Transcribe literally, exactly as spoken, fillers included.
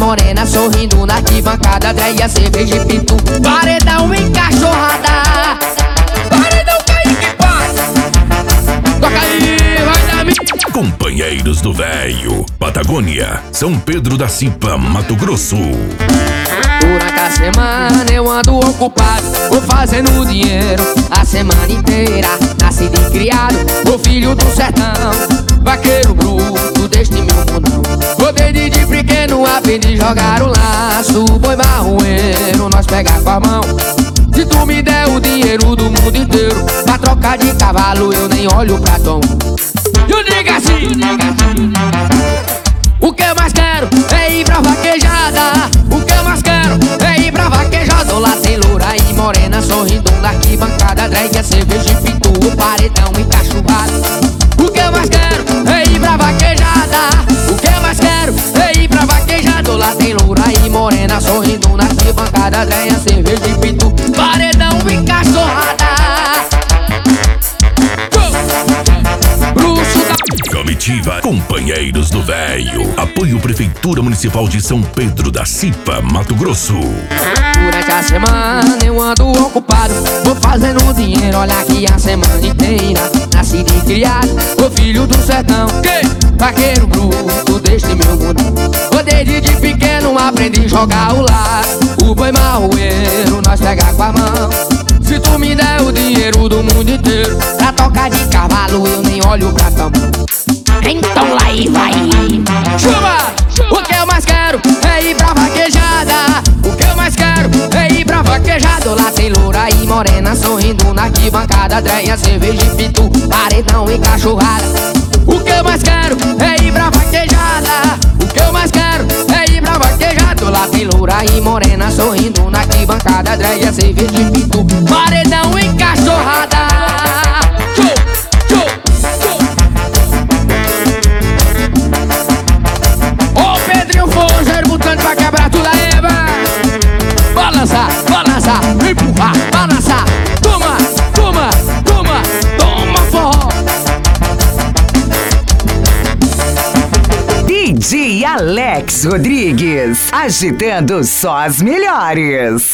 morena sorrindo na arquibancada, Dreia, cerveja e pitu, paredão e cachorrada. Paredão Kaique passa. Toca aí, vai dar minha. Companheiros do Véio, Patagônia, São Pedro da Cipa, Mato Grosso. Durante a semana eu ando ocupado, vou fazendo dinheiro a semana inteira. Nasci de criado, o filho do sertão, vaqueiro bruto deste meu mundão. Vou desde de pequeno aprendi a jogar o laço, boi marroeiro, nós pegar com a mão. Se tu me der o dinheiro do mundo inteiro pra trocar de cavalo, eu nem olho pra tom. Eu digo assim, o que eu mais quero é ir pra vaquejada. O que eu mais quero é ir pra vaquejada. Lá tem loura e morena sorrindo na arquibancada, Dreia, cerveja e pitu, paredão e cachorrada. O que eu mais quero é ir pra vaquejada. O que eu mais quero é ir pra vaquejada. Lá tem loura e morena sorrindo na arquibancada, Dreia, cerveja e pitu, paredão e cachorrada. Comitiva Companheiros do Véio. Apoio Prefeitura Municipal de São Pedro da Cipa, Mato Grosso. Durante a semana eu ando ocupado, vou fazendo dinheiro, olha aqui a semana inteira. Nasci de criado, o filho do sertão, que? Vaqueiro bruto deste meu mundo. Vou desde de pequeno aprendi a jogar o laço, o boi marroeiro, nós pegar com a mão. Se tu me der o dinheiro do mundo inteiro pra tocar de cavalo, eu nem olho pra tua mão. Então lá e vai. Chuva! O que eu mais quero é ir pra vaquejada. O que eu mais quero é ir pra vaquejada. Lá tem loura e morena sorrindo na arquibancada, Dreia, cerveja e pitu, paredão e cachorrada. O que eu mais quero é ir pra vaquejada. O que eu mais quero é ir pra vaquejada. Lá tem loura e morena sorrindo na arquibancada, Dreia, cerveja e pitu, paredão e cachorrada. Pra quebrar tudo aí, vai. Balançar, balançar, empurrar, balançar. Toma, toma, toma, toma forró. D J Alex Rodrigues, agitando só as melhores.